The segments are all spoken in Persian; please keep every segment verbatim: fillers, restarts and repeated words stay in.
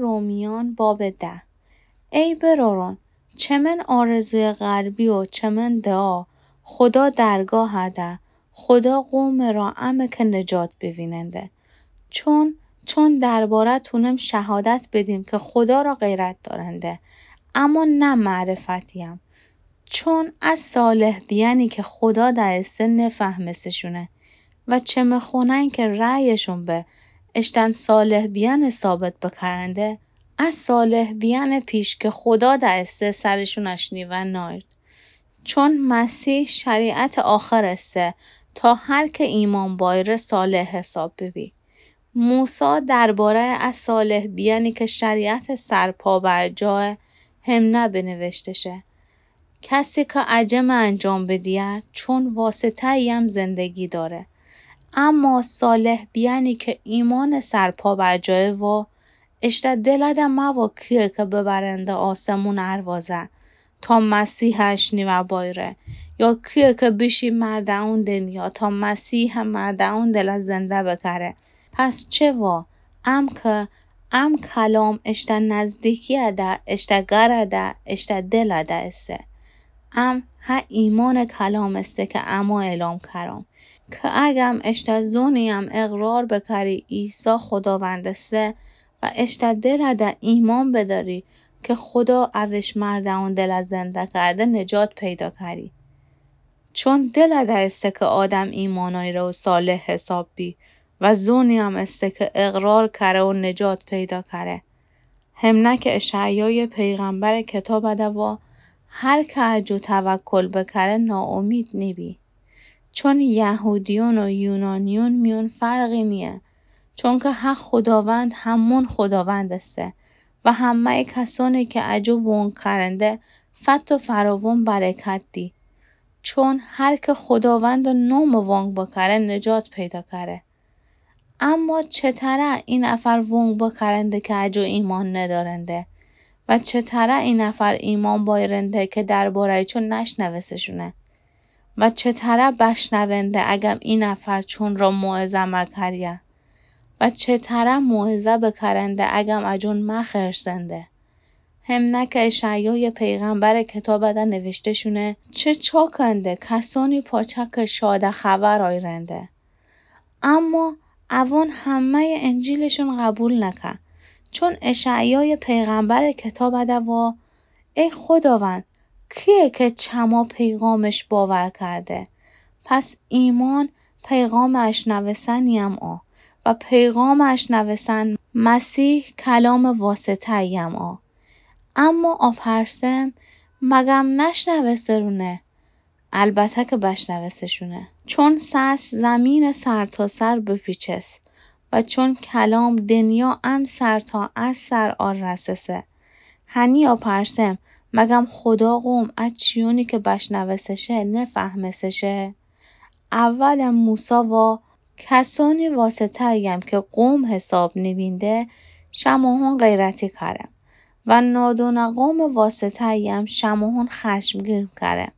رومیان باب ده. ای برارون چمن آرزوی قلبی و چمن دعا خدا درگاه ده خدا قوم را امه که نجات بویننده. چون چون درباره تونم شهادت بدیم که خدا را غیرت دارنده اما نه معرفتیم. چون از صالح بیانی که خدا دسته نفهمسشونه و چه مخونن که رأیشون به اشتن صالح بیان ثابت بکرنده از صالح بیان پیش که خدا دسته سرشون اشنی و ناید. چون مسیح شریعت آخر استه تا هر که ایمان بایره صالح حساب ببی. موسی درباره از صالح بیانی که شریعت سرپا بر جای هم نبنوشته شه. کسی که عجم انجام بدید چون واسطه ایم زندگی داره. اما صالح بیانی که ایمان سرپا بر جای و اشته دلد موا کیه که ببرنده آسمون اروازه تا مسیحش نیو بایره یا کیه که بشی مرد اون دنیا تا مسیح مرد اون دل زنده بکره. پس چه وا ام که ام کلام اشته نزدیکی اده اشته گرده اشته دل اده استه. ام ها ایمان کلام استه که اما اعلام کرام که اگم اشته زونیم اقرار بکری عیسی خداوند استه و اشته دل ده ایمان بداری که خدا اوش مرد اون دل زنده کرده نجات پیدا کردی. چون دل ده استه که آدم ایمانای رو صالح حساب بی و زونی هم استه که اقرار کره و نجات پیدا کره. هم نه که اشعیای پیغمبر کتاب ده و هر که اجو توکل بکره ناامید نیبی. چون یهودیون و یونانیون میون فرقی نیه. چون که حق خداوند همون خداوند استه و همه کسانی که اجو وون کرنده فت و فراوون برکت دی. چون هر که خداوند نوم وانگ بکره نجات پیدا کره. اما چطره این نفر وانگ بکرنده که اجو ایمان ندارنده و چطره این نفر ایمان بایرنده که درباره چون نشنوستشونه و چطره بشنونده اگم این نفر چون را موعظه مکریه و چطره موعظه بکرنده اگم اجون مخرسنده. هم نه که اشعیای پیغمبر کتاب ده نوشته شونه چه چاکنده کسانی پاچک شاده خبر آیرنده. اما اوان همه انجیلشون قبول نکن. چون اشعیای پیغمبر کتاب ده و ای خداوند کیه که چما پیغامش باور کرده؟ پس ایمان پیغام اشنوسنیم آ و پیغام اشنوسن مسیح کلام واسطه ایم آ. اما آپرسم مگم نشنوسترونه؟ البته که بشنوستشونه. چون سس زمین سر تا سر بپیچست و چون کلام دنیا ام سر تا از سر آر رسسه. هنی آپرسم مگم خدا قوم از چیونی که بشنوستشه نفهمستشه. اول موسا و کسانی واسطه ایم که قوم حساب نبینده شماهون غیرتی کرم و نادون قوم واسطه ایم شماهون خشمگین کرم.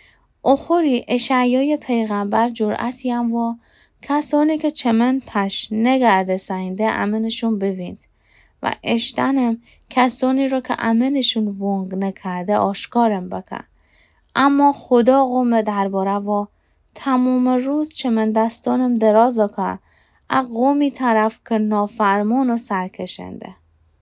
اخوری اشعیای پیغمبر جرأتیم و کسانی که چمن پش نگرده سینده امنشون بویند و اشتنم کسانی رو که امنشون وونگ نکرده آشکارم بکن. اما خدا قوم درباره و تمام روز چمن دستانم درازا که اقومی طرف که نافرمان و سرکشنده.